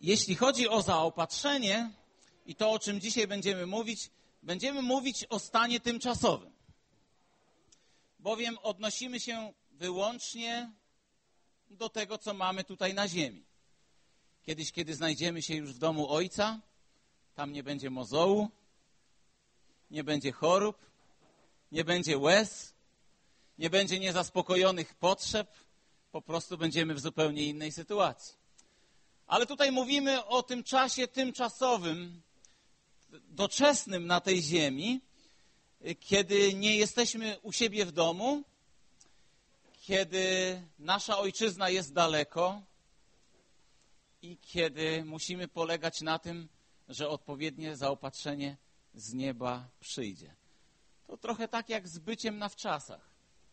Jeśli chodzi o zaopatrzenie i to, o czym dzisiaj będziemy mówić o stanie tymczasowym. Bowiem odnosimy się wyłącznie do tego, co mamy tutaj na ziemi. Kiedyś, kiedy znajdziemy się już w domu Ojca, tam nie będzie mozołu, nie będzie chorób, nie będzie łez, nie będzie niezaspokojonych potrzeb, po prostu będziemy w zupełnie innej sytuacji. Ale tutaj mówimy o tym czasie tymczasowym, doczesnym na tej ziemi, kiedy nie jesteśmy u siebie w domu, kiedy nasza ojczyzna jest daleko i kiedy musimy polegać na tym, że odpowiednie zaopatrzenie z nieba przyjdzie. To trochę tak jak z byciem na wczasach.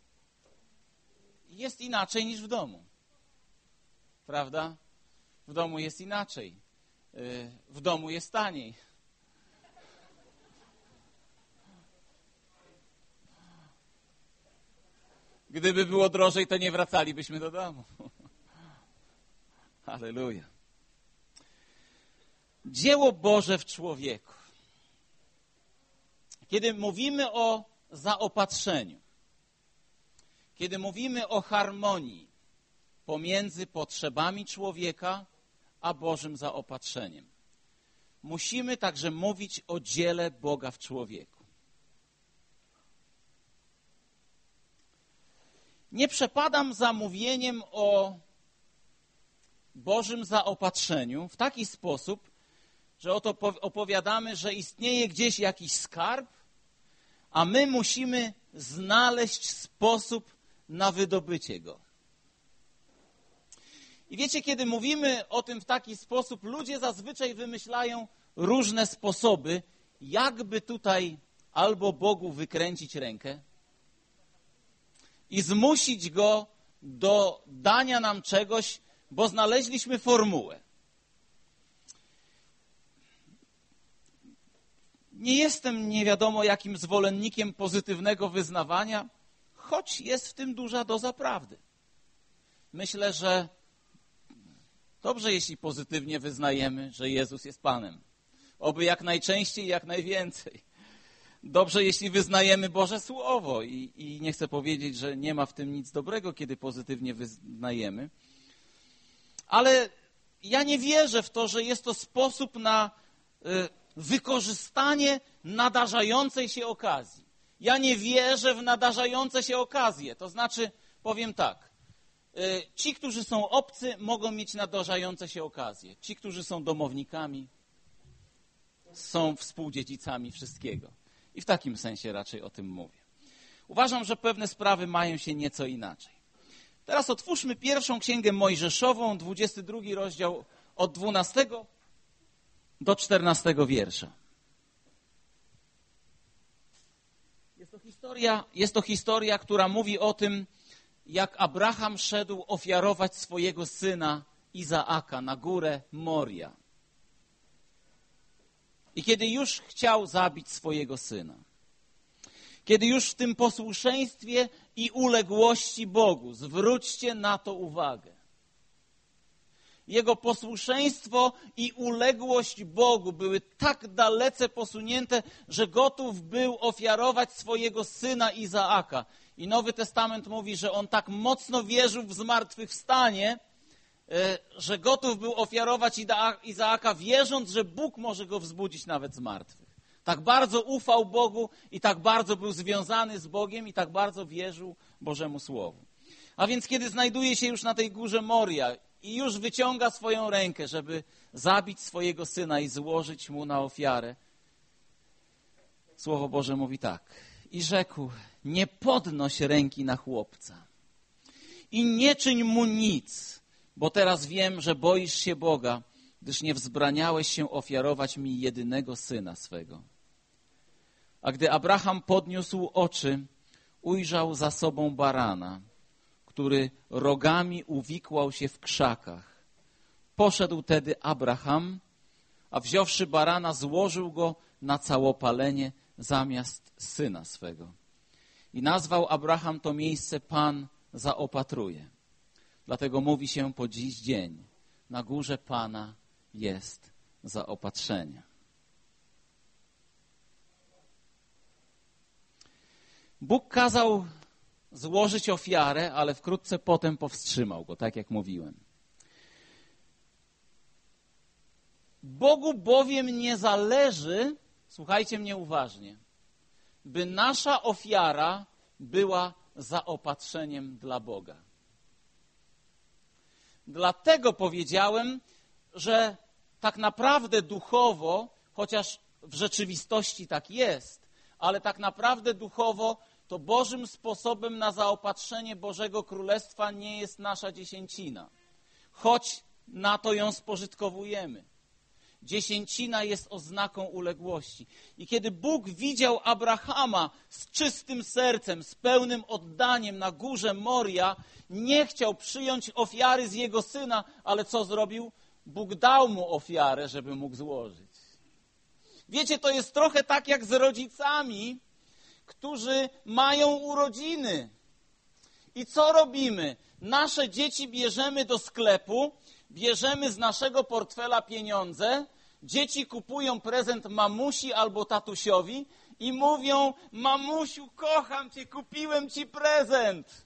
Jest inaczej niż w domu. Prawda? W domu jest inaczej. W domu jest taniej. Gdyby było drożej, to nie wracalibyśmy do domu. Halleluja. Dzieło Boże w człowieku. Kiedy mówimy o zaopatrzeniu, kiedy mówimy o harmonii pomiędzy potrzebami człowieka a Bożym zaopatrzeniem, musimy także mówić o dziele Boga w człowieku. Nie przepadam za mówieniem o Bożym zaopatrzeniu w taki sposób, że oto opowiadamy, że istnieje gdzieś jakiś skarb, a my musimy znaleźć sposób na wydobycie go. I wiecie, kiedy mówimy o tym w taki sposób, ludzie zazwyczaj wymyślają różne sposoby, jakby tutaj albo Bogu wykręcić rękę i zmusić go do dania nam czegoś, bo znaleźliśmy formułę. Nie jestem nie wiadomo jakim zwolennikiem pozytywnego wyznawania, choć jest w tym duża doza prawdy. Myślę, że dobrze, jeśli pozytywnie wyznajemy, że Jezus jest Panem. Oby jak najczęściej, jak najwięcej. Dobrze, jeśli wyznajemy Boże Słowo i nie chcę powiedzieć, że nie ma w tym nic dobrego, kiedy pozytywnie wyznajemy. Ale ja nie wierzę w to, że jest to sposób na wykorzystanie nadarzającej się okazji. Ja nie wierzę w nadarzające się okazje. To znaczy, powiem tak, ci, którzy są obcy, mogą mieć nadarzające się okazje. Ci, którzy są domownikami, są współdziedzicami wszystkiego. I w takim sensie raczej o tym mówię. Uważam, że pewne sprawy mają się nieco inaczej. Teraz otwórzmy pierwszą księgę Mojżeszową, 22 rozdział od 12 do 14 wiersza. Jest to historia, która mówi o tym, jak Abraham szedł ofiarować swojego syna Izaaka na górę Moria. I kiedy już chciał zabić swojego syna, kiedy już w tym posłuszeństwie i uległości Bogu, zwróćcie na to uwagę, jego posłuszeństwo i uległość Bogu były tak dalece posunięte, że gotów był ofiarować swojego syna Izaaka. I Nowy Testament mówi, że on tak mocno wierzył w zmartwychwstanie, że gotów był ofiarować Izaaka, wierząc, że Bóg może go wzbudzić nawet z martwych. Tak bardzo ufał Bogu i tak bardzo był związany z Bogiem i tak bardzo wierzył Bożemu Słowu. A więc kiedy znajduje się już na tej górze Moria i już wyciąga swoją rękę, żeby zabić swojego syna i złożyć mu na ofiarę, Słowo Boże mówi tak. I rzekł, nie podnoś ręki na chłopca i nie czyń mu nic, bo teraz wiem, że boisz się Boga, gdyż nie wzbraniałeś się ofiarować mi jedynego syna swego. A gdy Abraham podniósł oczy, ujrzał za sobą barana, który rogami uwikłał się w krzakach. Poszedł tedy Abraham, a wziąwszy barana, złożył go na całopalenie zamiast syna swego. I nazwał Abraham to miejsce Pan zaopatruje. Dlatego mówi się po dziś dzień, na górze Pana jest zaopatrzenie. Bóg kazał złożyć ofiarę, ale wkrótce potem powstrzymał go, tak jak mówiłem. Bogu bowiem nie zależy, słuchajcie mnie uważnie, by nasza ofiara była zaopatrzeniem dla Boga. Dlatego powiedziałem, że tak naprawdę duchowo, chociaż w rzeczywistości tak jest, ale tak naprawdę duchowo to Bożym sposobem na zaopatrzenie Bożego Królestwa nie jest nasza dziesięcina, choć na to ją spożytkowujemy. Dziesięcina jest oznaką uległości. I kiedy Bóg widział Abrahama z czystym sercem, z pełnym oddaniem na górze Moria, nie chciał przyjąć ofiary z jego syna, ale co zrobił? Bóg dał mu ofiarę, żeby mógł złożyć. Wiecie, to jest trochę tak jak z rodzicami, którzy mają urodziny. I co robimy? Nasze dzieci bierzemy do sklepu, bierzemy z naszego portfela pieniądze, dzieci kupują prezent mamusi albo tatusiowi i mówią: mamusiu, kocham cię, kupiłem ci prezent.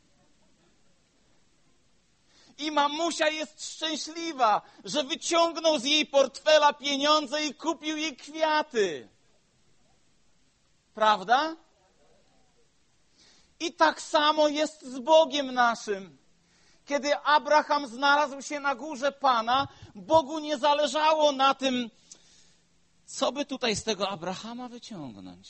I mamusia jest szczęśliwa, że wyciągnął z jej portfela pieniądze i kupił jej kwiaty. Prawda? I tak samo jest z Bogiem naszym. Kiedy Abraham znalazł się na górze Pana, Bogu nie zależało na tym, co by tutaj z tego Abrahama wyciągnąć.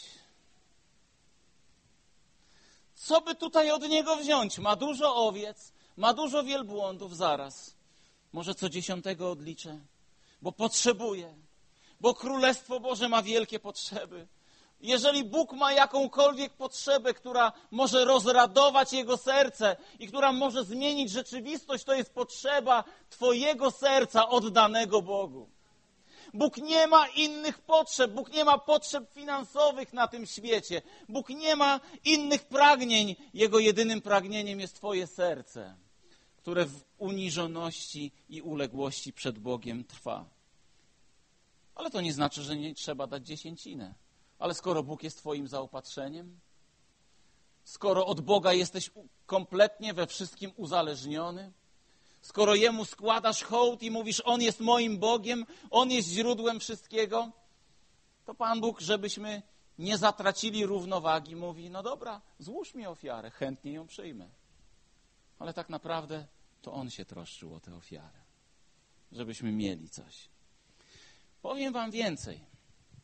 Co by tutaj od niego wziąć? Ma dużo owiec, ma dużo wielbłądów, zaraz. Może co 10 odliczę, bo potrzebuje, bo Królestwo Boże ma wielkie potrzeby. Jeżeli Bóg ma jakąkolwiek potrzebę, która może rozradować Jego serce i która może zmienić rzeczywistość, to jest potrzeba Twojego serca oddanego Bogu. Bóg nie ma innych potrzeb. Bóg nie ma potrzeb finansowych na tym świecie. Bóg nie ma innych pragnień. Jego jedynym pragnieniem jest Twoje serce, które w uniżoności i uległości przed Bogiem trwa. Ale to nie znaczy, że nie trzeba dać dziesięcinę. Ale skoro Bóg jest Twoim zaopatrzeniem, skoro od Boga jesteś kompletnie we wszystkim uzależniony, skoro Jemu składasz hołd i mówisz: On jest moim Bogiem, On jest źródłem wszystkiego, to Pan Bóg, żebyśmy nie zatracili równowagi, mówi: no dobra, złóż mi ofiarę, chętnie ją przyjmę. Ale tak naprawdę to On się troszczył o tę ofiarę, żebyśmy mieli coś. Powiem wam więcej.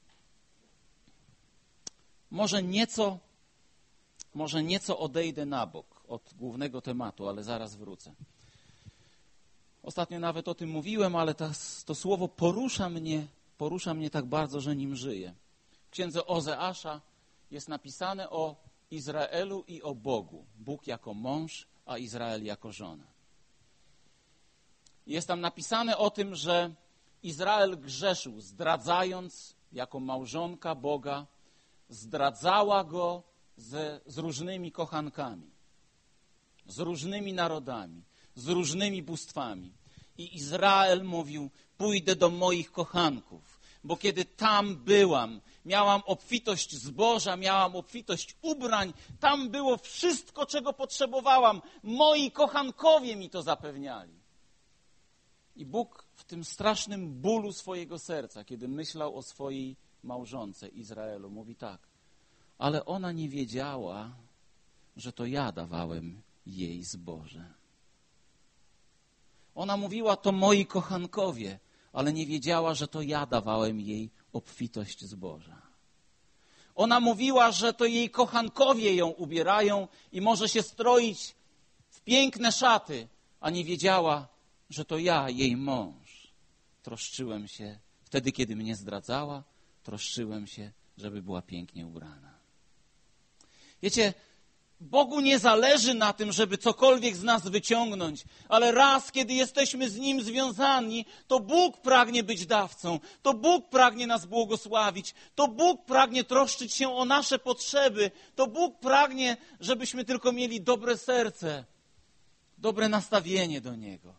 Może nieco odejdę na bok od głównego tematu, ale zaraz wrócę. Ostatnio nawet o tym mówiłem, ale to słowo porusza mnie tak bardzo, że nim żyję. W księdze Ozeasza jest napisane o Izraelu i o Bogu. Bóg jako mąż, a Izrael jako żona. Jest tam napisane o tym, że Izrael grzeszył, zdradzając jako małżonka Boga, zdradzała go z różnymi kochankami, z różnymi narodami, z różnymi bóstwami. I Izrael mówił: pójdę do moich kochanków, bo kiedy tam byłam, miałam obfitość zboża, miałam obfitość ubrań, tam było wszystko, czego potrzebowałam. Moi kochankowie mi to zapewniali. I Bóg w tym strasznym bólu swojego serca, kiedy myślał o swojej małżonce Izraelu, mówi tak: ale ona nie wiedziała, że to ja dawałem jej zboże. Ona mówiła: to moi kochankowie, ale nie wiedziała, że to ja dawałem jej obfitość zboża. Ona mówiła, że to jej kochankowie ją ubierają i może się stroić w piękne szaty, a nie wiedziała, że to ja, jej mąż, troszczyłem się wtedy, kiedy mnie zdradzała, troszczyłem się, żeby była pięknie ubrana. Wiecie, Bogu nie zależy na tym, żeby cokolwiek z nas wyciągnąć, ale raz, kiedy jesteśmy z Nim związani, to Bóg pragnie być dawcą, to Bóg pragnie nas błogosławić, to Bóg pragnie troszczyć się o nasze potrzeby, to Bóg pragnie, żebyśmy tylko mieli dobre serce, dobre nastawienie do Niego.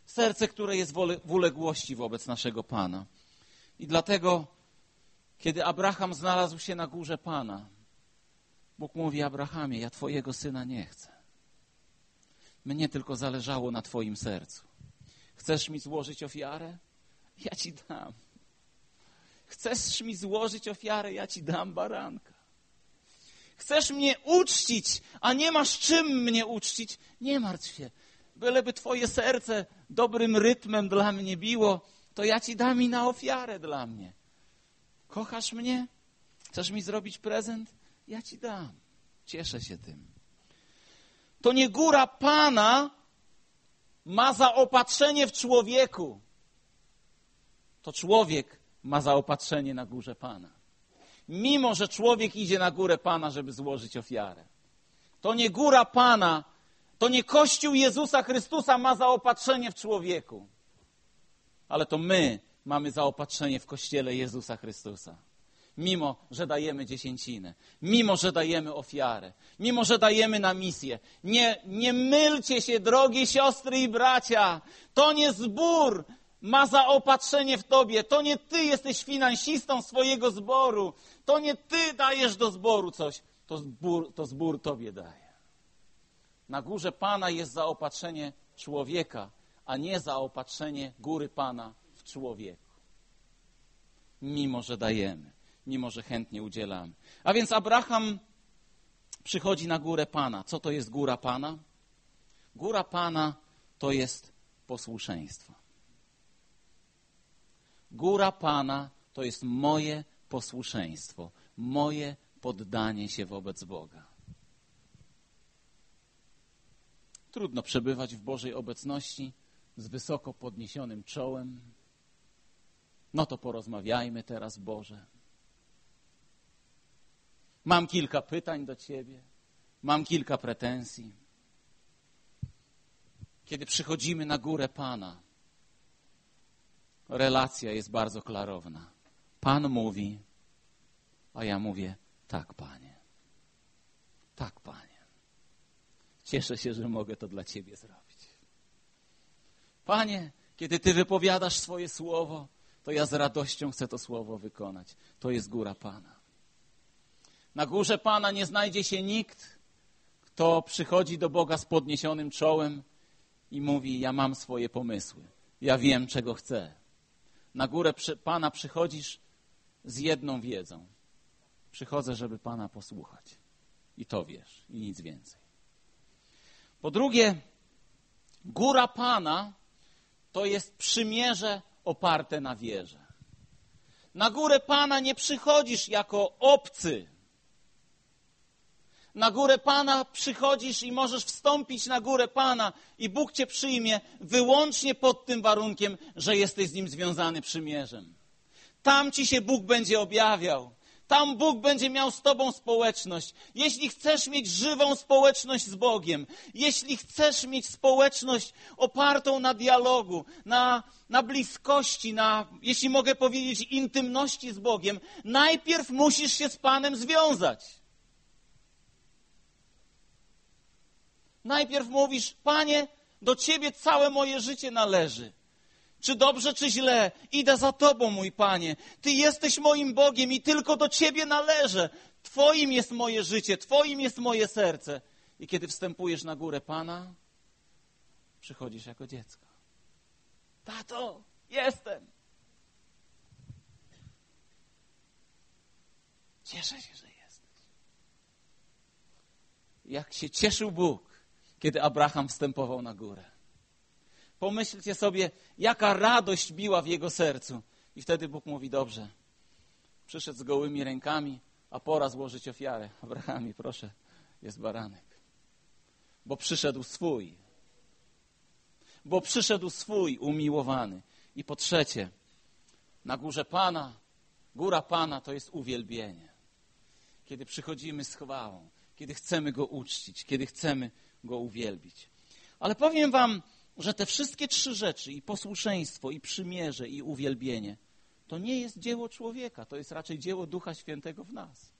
Serce, które jest w uległości wobec naszego Pana. I dlatego, kiedy Abraham znalazł się na górze Pana, Bóg mówi: Abrahamie, ja twojego syna nie chcę. Mnie tylko zależało na twoim sercu. Chcesz mi złożyć ofiarę? Ja ci dam. Chcesz mi złożyć ofiarę? Ja ci dam baranka. Chcesz mnie uczcić, a nie masz czym mnie uczcić? Nie martw się. Byleby twoje serce dobrym rytmem dla mnie biło, to ja ci dam i na ofiarę dla mnie. Kochasz mnie? Chcesz mi zrobić prezent? Ja ci dam. Cieszę się tym. To nie góra Pana ma zaopatrzenie w człowieku. To człowiek ma zaopatrzenie na górze Pana. Mimo że człowiek idzie na górę Pana, żeby złożyć ofiarę. To nie góra Pana, to nie Kościół Jezusa Chrystusa ma zaopatrzenie w człowieku. Ale to my mamy zaopatrzenie w Kościele Jezusa Chrystusa. Mimo że dajemy dziesięcinę, mimo że dajemy ofiarę, mimo że dajemy na misję. Nie mylcie się, drogie siostry i bracia. To nie zbór ma zaopatrzenie w tobie. To nie ty jesteś finansistą swojego zboru. To nie ty dajesz do zboru coś. To zbór tobie daje. Na górze Pana jest zaopatrzenie człowieka, a nie zaopatrzenie góry Pana w człowieku. Mimo że dajemy, mimo że chętnie udzielamy. A więc Abraham przychodzi na górę Pana. Co to jest góra Pana? Góra Pana to jest posłuszeństwo. Góra Pana to jest moje posłuszeństwo, moje poddanie się wobec Boga. Trudno przebywać w Bożej obecności z wysoko podniesionym czołem. No to porozmawiajmy teraz, Boże. Mam kilka pytań do Ciebie, mam kilka pretensji. Kiedy przychodzimy na górę Pana, relacja jest bardzo klarowna. Pan mówi, a ja mówię: tak, Panie. Tak, Panie. Cieszę się, że mogę to dla Ciebie zrobić. Panie, kiedy Ty wypowiadasz swoje słowo, to ja z radością chcę to słowo wykonać. To jest góra Pana. Na górze Pana nie znajdzie się nikt, kto przychodzi do Boga z podniesionym czołem i mówi: ja mam swoje pomysły, ja wiem, czego chcę. Na górę Pana przychodzisz z jedną wiedzą. Przychodzę, żeby Pana posłuchać. I to wiesz, i nic więcej. Po drugie, góra Pana to jest przymierze oparte na wierze. Na górę Pana nie przychodzisz jako obcy. Na górę Pana przychodzisz i możesz wstąpić na górę Pana i Bóg Cię przyjmie wyłącznie pod tym warunkiem, że jesteś z Nim związany przymierzem. Tam Ci się Bóg będzie objawiał. Tam Bóg będzie miał z Tobą społeczność. Jeśli chcesz mieć żywą społeczność z Bogiem, jeśli chcesz mieć społeczność opartą na dialogu, na bliskości, jeśli mogę powiedzieć, intymności z Bogiem, najpierw musisz się z Panem związać. Najpierw mówisz: Panie, do Ciebie całe moje życie należy. Czy dobrze, czy źle, idę za Tobą, mój Panie. Ty jesteś moim Bogiem i tylko do Ciebie należę. Twoim jest moje życie, Twoim jest moje serce. I kiedy wstępujesz na górę Pana, przychodzisz jako dziecko. Tato, jestem. Cieszę się, że jesteś. Jak się cieszył Bóg, kiedy Abraham wstępował na górę. Pomyślcie sobie, jaka radość biła w jego sercu. I wtedy Bóg mówi: dobrze, przyszedł z gołymi rękami, a pora złożyć ofiarę. Abrahamie, proszę, jest baranek. Bo przyszedł swój. Bo przyszedł swój umiłowany. I po trzecie, na górze Pana, góra Pana to jest uwielbienie. Kiedy przychodzimy z chwałą, kiedy chcemy Go uczcić, kiedy chcemy Go uwielbić. Ale powiem wam, że te wszystkie trzy rzeczy, i posłuszeństwo, i przymierze, i uwielbienie, to nie jest dzieło człowieka, to jest raczej dzieło Ducha Świętego w nas.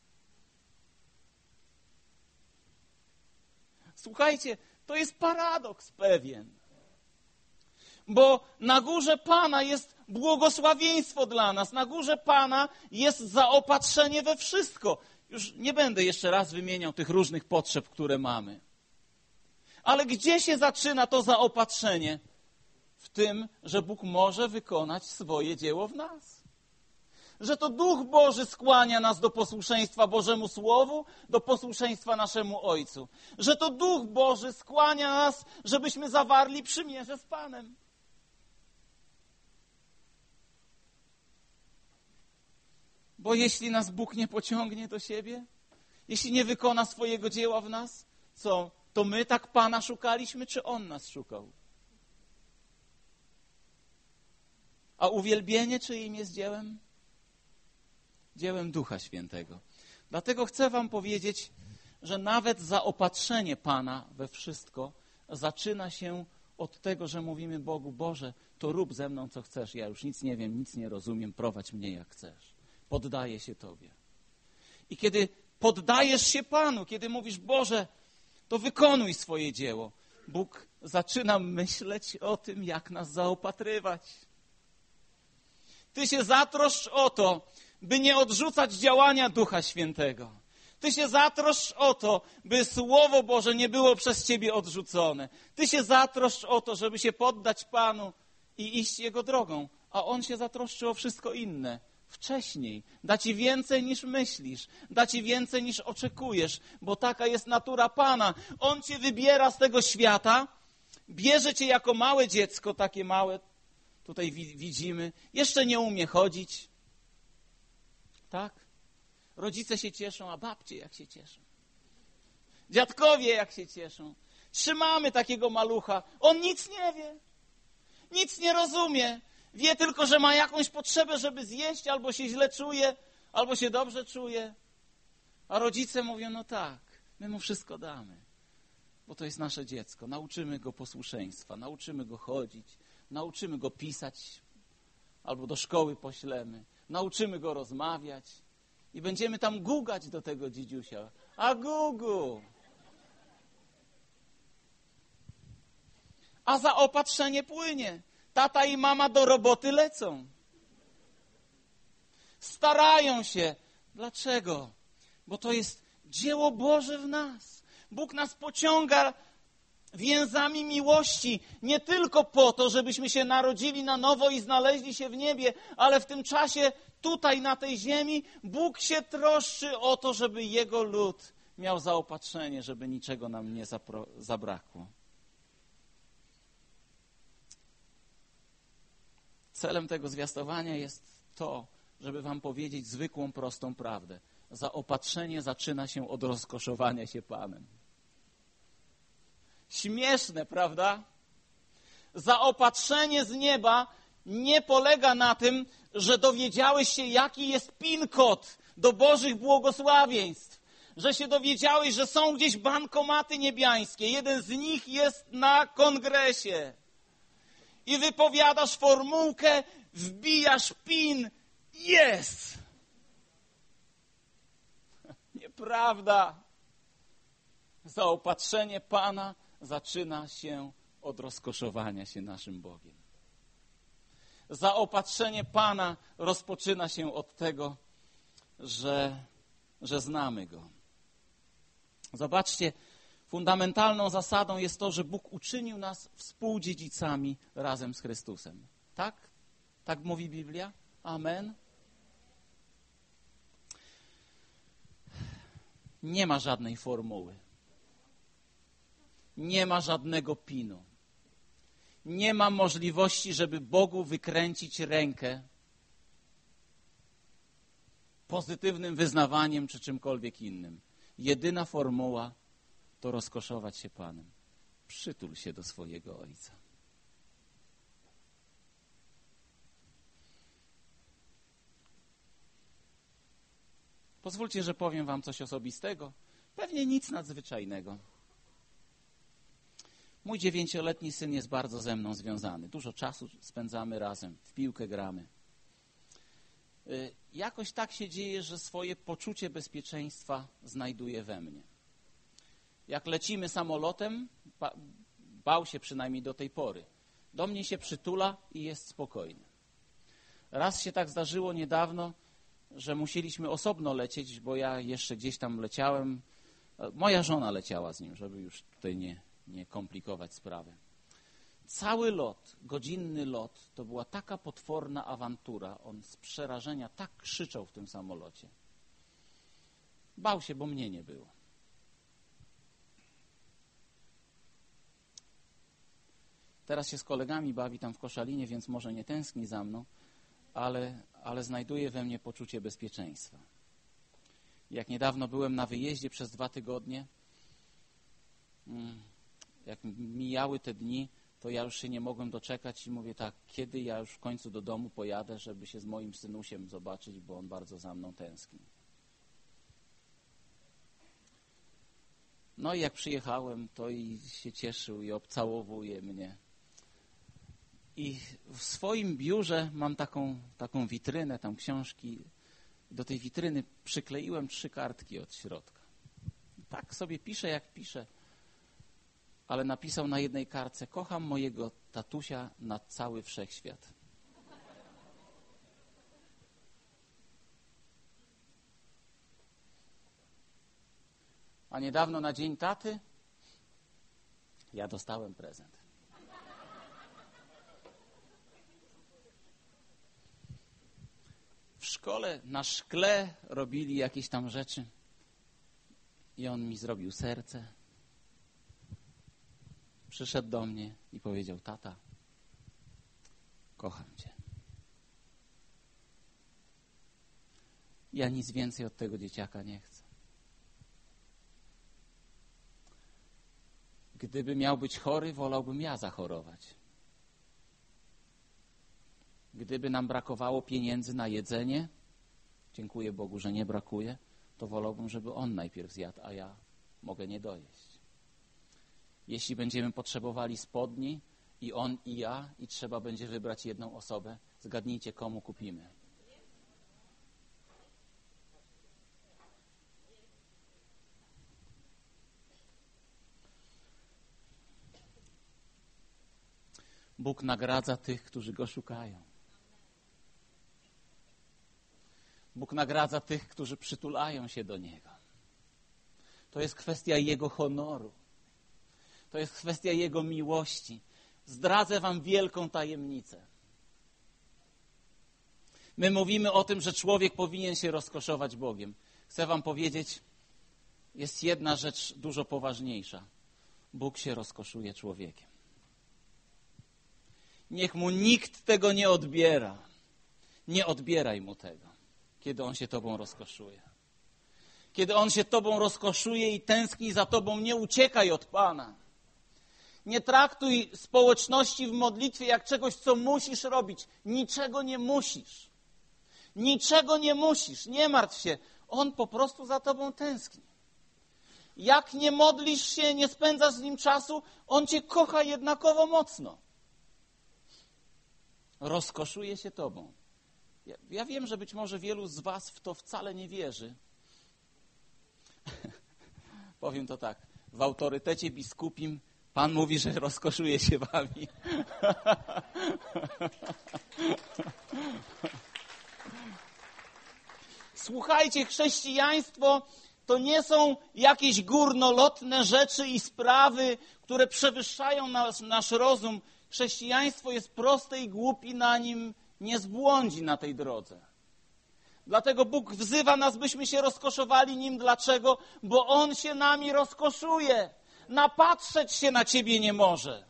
Słuchajcie, to jest paradoks pewien. Bo na górze Pana jest błogosławieństwo dla nas. Na górze Pana jest zaopatrzenie we wszystko. Już nie będę jeszcze raz wymieniał tych różnych potrzeb, które mamy. Ale gdzie się zaczyna to zaopatrzenie? W tym, że Bóg może wykonać swoje dzieło w nas. Że to Duch Boży skłania nas do posłuszeństwa Bożemu Słowu, do posłuszeństwa naszemu Ojcu. Że to Duch Boży skłania nas, żebyśmy zawarli przymierze z Panem. Bo jeśli nas Bóg nie pociągnie do siebie, jeśli nie wykona swojego dzieła w nas, co? To my tak Pana szukaliśmy, czy On nas szukał? A uwielbienie czyim jest dziełem? Dziełem Ducha Świętego. Dlatego chcę wam powiedzieć, że nawet zaopatrzenie Pana we wszystko zaczyna się od tego, że mówimy Bogu: Boże, to rób ze mną, co chcesz. Ja już nic nie wiem, nic nie rozumiem, prowadź mnie jak chcesz. Poddaję się Tobie. I kiedy poddajesz się Panu, kiedy mówisz: Boże, to wykonuj swoje dzieło, Bóg zaczyna myśleć o tym, jak nas zaopatrywać. Ty się zatroszcz o to, by nie odrzucać działania Ducha Świętego. Ty się zatroszcz o to, by Słowo Boże nie było przez ciebie odrzucone. Ty się zatroszcz o to, żeby się poddać Panu i iść Jego drogą. A On się zatroszczy o wszystko inne. Wcześniej. Da ci więcej niż myślisz. Da ci więcej niż oczekujesz, bo taka jest natura Pana. On cię wybiera z tego świata, bierze cię jako małe dziecko, takie małe, tutaj widzimy, jeszcze nie umie chodzić. Tak? Rodzice się cieszą, a babcie jak się cieszą. Dziadkowie jak się cieszą. Trzymamy takiego malucha. On nic nie wie. Nic nie rozumie. Wie tylko, że ma jakąś potrzebę, żeby zjeść, albo się źle czuje, albo się dobrze czuje. A rodzice mówią: no tak, my mu wszystko damy. Bo to jest nasze dziecko. Nauczymy go posłuszeństwa, nauczymy go chodzić, nauczymy go pisać, albo do szkoły poślemy. Nauczymy go rozmawiać i będziemy tam gugać do tego dzidziusia. A gugu! A zaopatrzenie płynie. Tata i mama do roboty lecą. Starają się. Dlaczego? Bo to jest dzieło Boże w nas. Bóg nas pociąga więzami miłości, nie tylko po to, żebyśmy się narodzili na nowo i znaleźli się w niebie, ale w tym czasie tutaj na tej ziemi Bóg się troszczy o to, żeby Jego lud miał zaopatrzenie, żeby niczego nam nie zabrakło. Celem tego zwiastowania jest to, żeby wam powiedzieć zwykłą, prostą prawdę. Zaopatrzenie zaczyna się od rozkoszowania się Panem. Śmieszne, prawda? Zaopatrzenie z nieba nie polega na tym, że dowiedziałeś się, jaki jest PIN kod do Bożych błogosławieństw. Że się dowiedziałeś, że są gdzieś bankomaty niebiańskie. Jeden z nich jest na kongresie. I wypowiadasz formułkę, wbijasz PIN, jest! Nieprawda. Zaopatrzenie Pana zaczyna się od rozkoszowania się naszym Bogiem. Zaopatrzenie Pana rozpoczyna się od tego, że znamy Go. Zobaczcie, fundamentalną zasadą jest to, że Bóg uczynił nas współdziedzicami razem z Chrystusem. Tak? Tak mówi Biblia? Amen. Nie ma żadnej formuły. Nie ma żadnego PIN-u. Nie ma możliwości, żeby Bogu wykręcić rękę pozytywnym wyznawaniem czy czymkolwiek innym. Jedyna formuła to rozkoszować się Panem. Przytul się do swojego Ojca. Pozwólcie, że powiem wam coś osobistego. Pewnie nic nadzwyczajnego. Mój 9-letni syn jest bardzo ze mną związany. Dużo czasu spędzamy razem, w piłkę gramy. Jakoś tak się dzieje, że swoje poczucie bezpieczeństwa znajduje we mnie. Jak lecimy samolotem, bał się przynajmniej do tej pory. Do mnie się przytula i jest spokojny. Raz się tak zdarzyło niedawno, że musieliśmy osobno lecieć, bo ja jeszcze gdzieś tam leciałem. Moja żona leciała z nim, żeby już tutaj nie komplikować sprawy. Cały lot, godzinny lot, to była taka potworna awantura. On z przerażenia tak krzyczał w tym samolocie. Bał się, bo mnie nie było. Teraz się z kolegami bawi tam w Koszalinie, więc może nie tęskni za mną, ale znajduje we mnie poczucie bezpieczeństwa. Jak niedawno byłem na wyjeździe przez 2 tygodnie, jak mijały te dni, to ja już się nie mogłem doczekać i mówię tak, kiedy ja już w końcu do domu pojadę, żeby się z moim synusiem zobaczyć, bo on bardzo za mną tęskni. No i jak przyjechałem, to i się cieszył i obcałowuje mnie. I w swoim biurze mam taką witrynę, tam książki. Do tej witryny przykleiłem 3 kartki od środka. Tak sobie piszę, jak piszę. Ale napisał na jednej kartce: kocham mojego tatusia na cały wszechświat. A niedawno na Dzień Taty ja dostałem prezent. W szkole na szkle robili jakieś tam rzeczy i on mi zrobił serce. Przyszedł do mnie i powiedział: tata, kocham cię. Ja nic więcej od tego dzieciaka nie chcę. Gdyby miał być chory, wolałbym ja zachorować. Gdyby nam brakowało pieniędzy na jedzenie, dziękuję Bogu, że nie brakuje, to wolałbym, żeby on najpierw zjadł, a ja mogę nie dojeść. Jeśli będziemy potrzebowali spodni, i on, i ja, i trzeba będzie wybrać jedną osobę, zgadnijcie, komu kupimy. Bóg nagradza tych, którzy Go szukają. Bóg nagradza tych, którzy przytulają się do Niego. To jest kwestia Jego honoru. To jest kwestia Jego miłości. Zdradzę wam wielką tajemnicę. My mówimy o tym, że człowiek powinien się rozkoszować Bogiem. Chcę wam powiedzieć, jest jedna rzecz dużo poważniejsza. Bóg się rozkoszuje człowiekiem. Niech mu nikt tego nie odbiera. Nie odbieraj mu tego, kiedy on się tobą rozkoszuje. Kiedy on się tobą rozkoszuje i tęskni za tobą, nie uciekaj od Pana. Nie traktuj społeczności w modlitwie jak czegoś, co musisz robić. Niczego nie musisz. Niczego nie musisz. Nie martw się. On po prostu za tobą tęskni. Jak nie modlisz się, nie spędzasz z nim czasu, on cię kocha jednakowo mocno. Rozkoszuje się tobą. Ja wiem, że być może wielu z was w to wcale nie wierzy. Powiem to tak. W autorytecie biskupim Pan mówi, że rozkoszuje się wami. Słuchajcie, chrześcijaństwo to nie są jakieś górnolotne rzeczy i sprawy, które przewyższają nasz rozum. Chrześcijaństwo jest proste i głupi na nim nie zbłądzi na tej drodze. Dlatego Bóg wzywa nas, byśmy się rozkoszowali Nim. Dlaczego? Bo On się nami rozkoszuje. Napatrzeć się na ciebie nie może.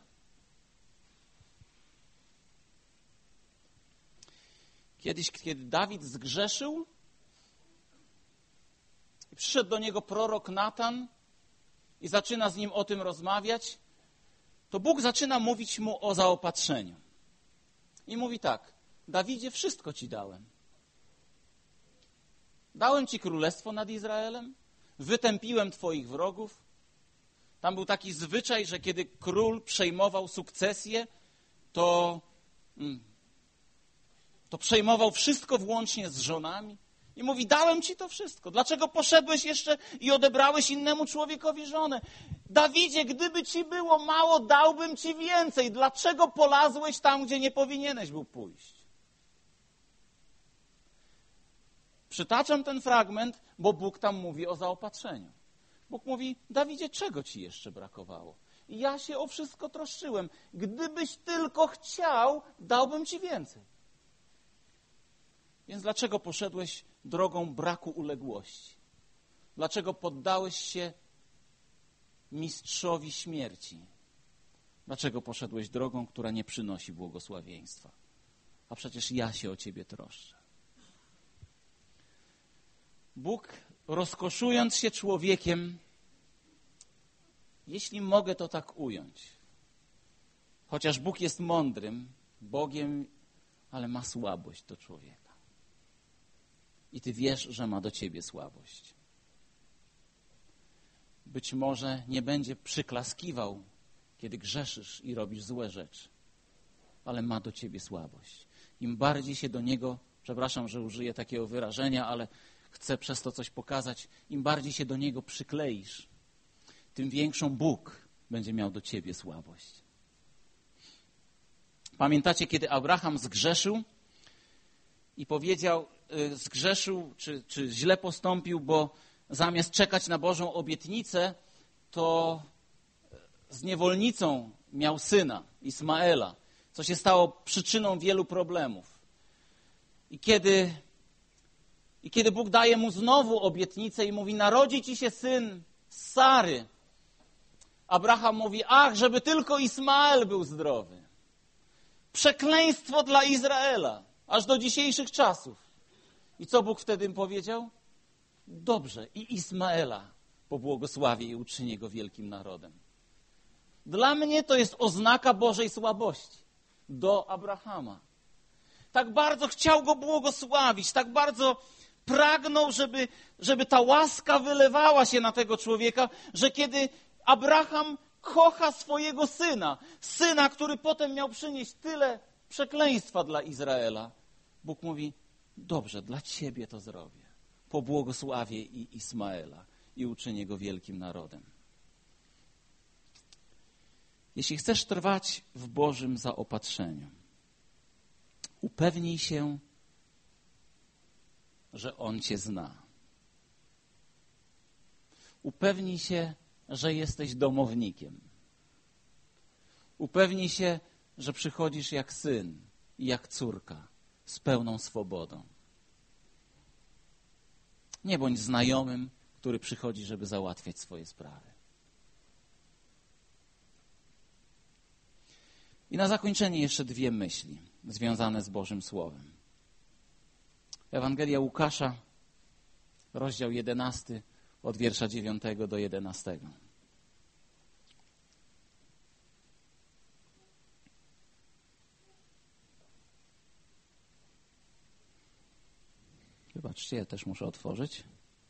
Kiedyś, kiedy Dawid zgrzeszył, przyszedł do niego prorok Natan i zaczyna z nim o tym rozmawiać, to Bóg zaczyna mówić mu o zaopatrzeniu. I mówi tak: Dawidzie, wszystko ci dałem. Dałem ci królestwo nad Izraelem, wytępiłem twoich wrogów. Tam był taki zwyczaj, że kiedy król przejmował sukcesję, to przejmował wszystko włącznie z żonami. I mówi, dałem ci to wszystko. Dlaczego poszedłeś jeszcze i odebrałeś innemu człowiekowi żonę? Dawidzie, gdyby ci było mało, dałbym ci więcej. Dlaczego polazłeś tam, gdzie nie powinieneś był pójść? Przytaczam ten fragment, bo Bóg tam mówi o zaopatrzeniu. Bóg mówi, Dawidzie, czego ci jeszcze brakowało? I ja się o wszystko troszczyłem. Gdybyś tylko chciał, dałbym ci więcej. Więc dlaczego poszedłeś drogą braku uległości? Dlaczego poddałeś się mistrzowi śmierci? Dlaczego poszedłeś drogą, która nie przynosi błogosławieństwa? A przecież ja się o ciebie troszczę. Bóg, rozkoszując się człowiekiem, jeśli mogę to tak ująć, chociaż Bóg jest mądrym Bogiem, ale ma słabość do człowieka. I ty wiesz, że ma do ciebie słabość. Być może nie będzie przyklaskiwał, kiedy grzeszysz i robisz złe rzeczy, ale ma do ciebie słabość. Im bardziej się do Niego, przepraszam, że użyję takiego wyrażenia, ale chcę przez to coś pokazać, im bardziej się do Niego przykleisz, tym większą Bóg będzie miał do ciebie słabość. Pamiętacie, kiedy Abraham zgrzeszył i powiedział, zgrzeszył, czy źle postąpił, bo zamiast czekać na Bożą obietnicę, to z niewolnicą miał syna, Ismaela, co się stało przyczyną wielu problemów. I kiedy Bóg daje mu znowu obietnicę i mówi, narodzi ci się syn z Sary, Abraham mówi, ach, żeby tylko Ismael był zdrowy. Przekleństwo dla Izraela, aż do dzisiejszych czasów. I co Bóg wtedy im powiedział? Dobrze, i Ismaela pobłogosławię i uczynię go wielkim narodem. Dla mnie to jest oznaka Bożej słabości do Abrahama. Tak bardzo chciał go błogosławić, tak bardzo pragnął, żeby ta łaska wylewała się na tego człowieka, że kiedy Abraham kocha swojego syna, który potem miał przynieść tyle przekleństwa dla Izraela, Bóg mówi, dobrze, dla ciebie to zrobię. Pobłogosławię i Ismaela i uczynię go wielkim narodem. Jeśli chcesz trwać w Bożym zaopatrzeniu, upewnij się, że On cię zna. Upewnij się, że jesteś domownikiem. Upewnij się, że przychodzisz jak syn i jak córka z pełną swobodą. Nie bądź znajomym, który przychodzi, żeby załatwiać swoje sprawy. I na zakończenie jeszcze dwie myśli związane z Bożym Słowem. Ewangelia Łukasza, rozdział 11, od wiersza 9 do 11. Wybaczcie, ja też muszę otworzyć.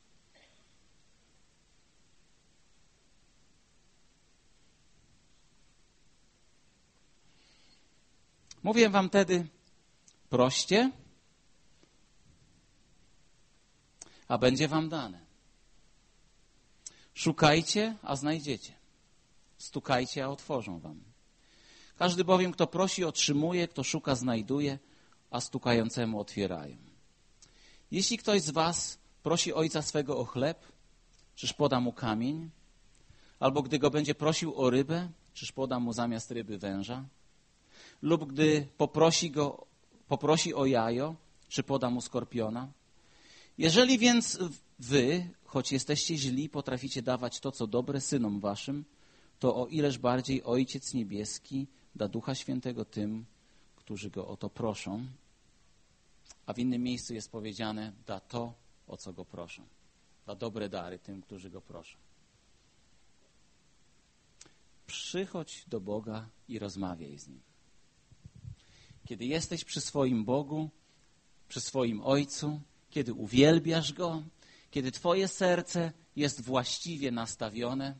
Mówię wam wtedy, proście, a będzie wam dane. Szukajcie, a znajdziecie. Stukajcie, a otworzą wam. Każdy bowiem, kto prosi, otrzymuje, kto szuka, znajduje, a stukającemu otwierają. Jeśli ktoś z was prosi ojca swego o chleb, czyż poda mu kamień? Albo gdy go będzie prosił o rybę, czyż poda mu zamiast ryby węża? Lub gdy poprosi o jajo, czy poda mu skorpiona? Jeżeli więc wy, choć jesteście źli, potraficie dawać to, co dobre synom waszym, to o ileż bardziej Ojciec Niebieski da Ducha Świętego tym, którzy Go o to proszą. A w innym miejscu jest powiedziane, da to, o co Go proszą. Da dobre dary tym, którzy Go proszą. Przychodź do Boga i rozmawiaj z Nim. Kiedy jesteś przy swoim Bogu, przy swoim Ojcu, kiedy uwielbiasz Go, kiedy twoje serce jest właściwie nastawione,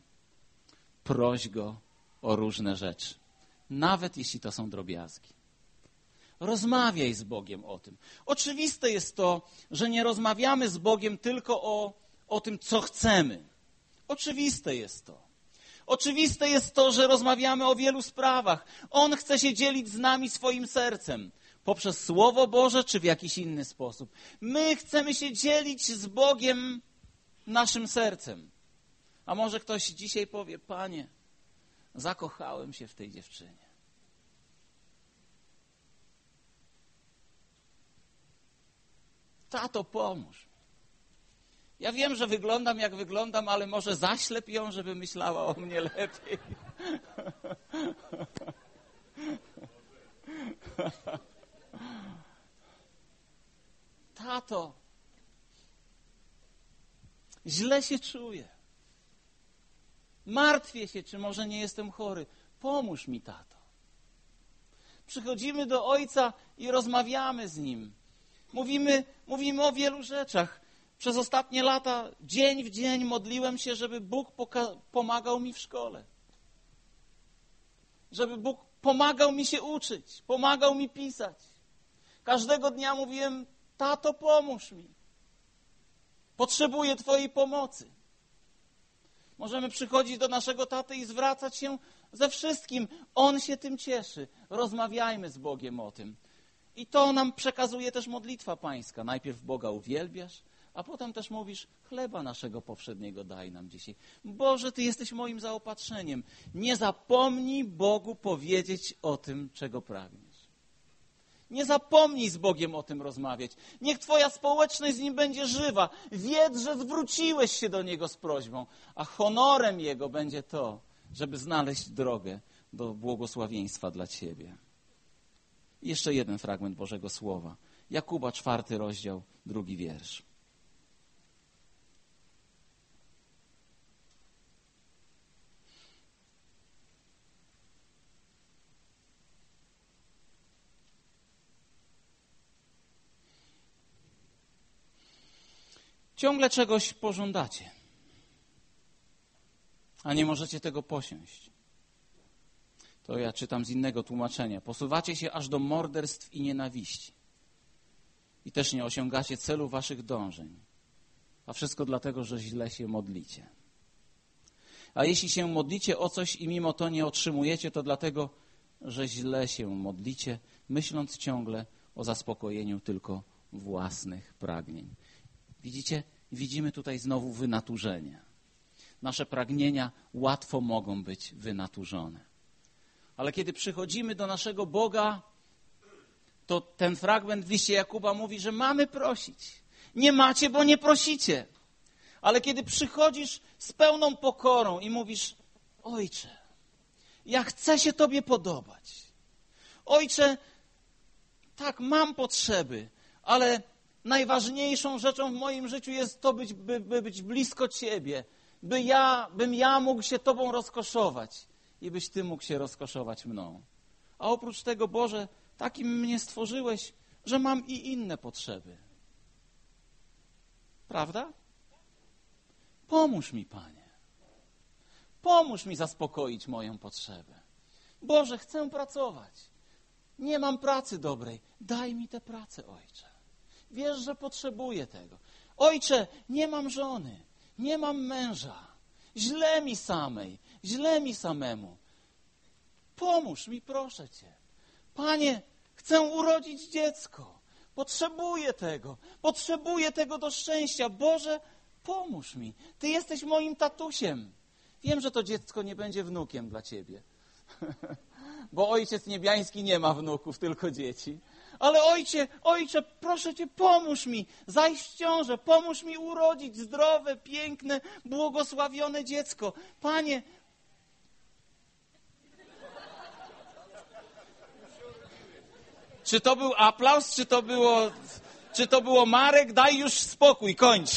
proś Go o różne rzeczy, nawet jeśli to są drobiazgi. Rozmawiaj z Bogiem o tym. Oczywiste jest to, że nie rozmawiamy z Bogiem tylko o tym, co chcemy. Oczywiste jest to. Oczywiste jest to, że rozmawiamy o wielu sprawach. On chce się dzielić z nami swoim sercem. Poprzez Słowo Boże, czy w jakiś inny sposób. My chcemy się dzielić z Bogiem naszym sercem. A może ktoś dzisiaj powie, Panie, zakochałem się w tej dziewczynie. Tato, pomóż mi. Ja wiem, że wyglądam jak wyglądam, ale może zaślep ją, żeby myślała o mnie lepiej. Tato, źle się czuję. Martwię się, czy może nie jestem chory. Pomóż mi, tato. Przychodzimy do Ojca i rozmawiamy z Nim. Mówimy o wielu rzeczach. Przez ostatnie lata, dzień w dzień modliłem się, żeby Bóg pomagał mi w szkole. Żeby Bóg pomagał mi się uczyć, pomagał mi pisać. Każdego dnia mówiłem, tato, pomóż mi. Potrzebuję Twojej pomocy. Możemy przychodzić do naszego taty i zwracać się ze wszystkim. On się tym cieszy. Rozmawiajmy z Bogiem o tym. I to nam przekazuje też modlitwa pańska. Najpierw Boga uwielbiasz, a potem też mówisz, chleba naszego powszedniego daj nam dzisiaj. Boże, Ty jesteś moim zaopatrzeniem. Nie zapomnij Bogu powiedzieć o tym, czego pragniesz. Nie zapomnij z Bogiem o tym rozmawiać. Niech Twoja społeczność z Nim będzie żywa. Wiedz, że zwróciłeś się do Niego z prośbą, a honorem Jego będzie to, żeby znaleźć drogę do błogosławieństwa dla Ciebie. I jeszcze jeden fragment Bożego Słowa. Jakuba, 4 rozdział, 2 wiersz. Ciągle czegoś pożądacie, a nie możecie tego posiąść. To ja czytam z innego tłumaczenia. Posuwacie się aż do morderstw i nienawiści. I też nie osiągacie celu waszych dążeń. A wszystko dlatego, że źle się modlicie. A jeśli się modlicie o coś i mimo to nie otrzymujecie, to dlatego, że źle się modlicie, myśląc ciągle o zaspokojeniu tylko własnych pragnień. Widzicie? Widzimy tutaj znowu wynaturzenie. Nasze pragnienia łatwo mogą być wynaturzone. Ale kiedy przychodzimy do naszego Boga, to ten fragment w liście Jakuba mówi, że mamy prosić. Nie macie, bo nie prosicie. Ale kiedy przychodzisz z pełną pokorą i mówisz, Ojcze, ja chcę się Tobie podobać. Ojcze, tak, mam potrzeby, ale najważniejszą rzeczą w moim życiu jest to, by być blisko Ciebie, bym ja mógł się Tobą rozkoszować i byś Ty mógł się rozkoszować mną. A oprócz tego, Boże, takim mnie stworzyłeś, że mam i inne potrzeby. Prawda? Pomóż mi, Panie. Pomóż mi zaspokoić moją potrzebę. Boże, chcę pracować. Nie mam pracy dobrej. Daj mi tę pracę, Ojcze. Wiesz, że potrzebuję tego. Ojcze, nie mam żony, nie mam męża. Źle mi samej, źle mi samemu. Pomóż mi, proszę Cię. Panie, chcę urodzić dziecko. Potrzebuję tego do szczęścia. Boże, pomóż mi. Ty jesteś moim tatusiem. Wiem, że to dziecko nie będzie wnukiem dla Ciebie. Bo Ojciec Niebiański nie ma wnuków, tylko dzieci. Ale Ojcze, proszę Cię, pomóż mi zajść w ciążę, pomóż mi urodzić zdrowe, piękne, błogosławione dziecko. Panie, czy to był aplauz, czy to było Marek? Daj już spokój, kończ.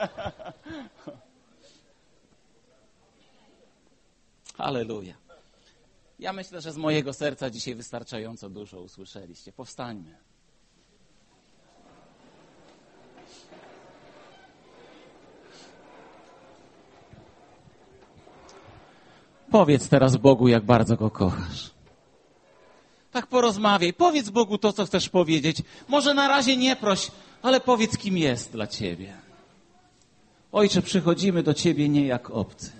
Halleluja. Ja myślę, że z mojego serca dzisiaj wystarczająco dużo usłyszeliście. Powstańmy. Powiedz teraz Bogu, jak bardzo Go kochasz. Tak porozmawiaj. Powiedz Bogu to, co chcesz powiedzieć. Może na razie nie proś, ale powiedz, kim jest dla Ciebie. Ojcze, przychodzimy do Ciebie nie jak obcy.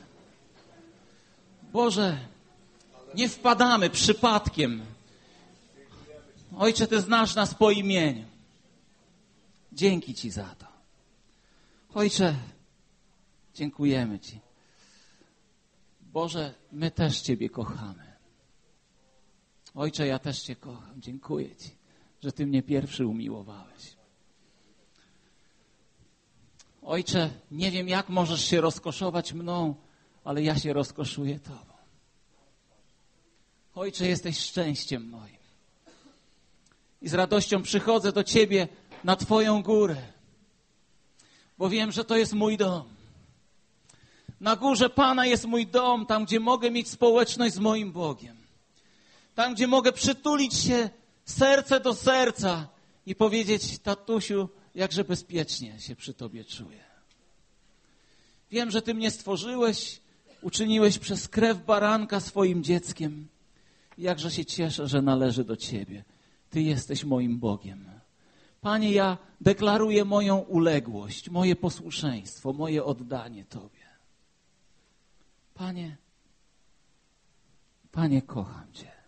Boże, nie wpadamy przypadkiem. Ojcze, Ty znasz nas po imieniu. Dzięki Ci za to. Ojcze, dziękujemy Ci. Boże, my też Ciebie kochamy. Ojcze, ja też Cię kocham. Dziękuję Ci, że Ty mnie pierwszy umiłowałeś. Ojcze, nie wiem, jak możesz się rozkoszować mną, ale ja się rozkoszuję Tobą. Ojcze, jesteś szczęściem moim. I z radością przychodzę do Ciebie na Twoją górę, bo wiem, że to jest mój dom. Na górze Pana jest mój dom, tam, gdzie mogę mieć społeczność z moim Bogiem. Tam, gdzie mogę przytulić się serce do serca i powiedzieć: tatusiu, jakże bezpiecznie się przy Tobie czuję. Wiem, że Ty mnie stworzyłeś, uczyniłeś przez krew baranka swoim dzieckiem. Jakże się cieszę, że należy do Ciebie. Ty jesteś moim Bogiem. Panie, ja deklaruję moją uległość, moje posłuszeństwo, moje oddanie Tobie. Panie, kocham Cię.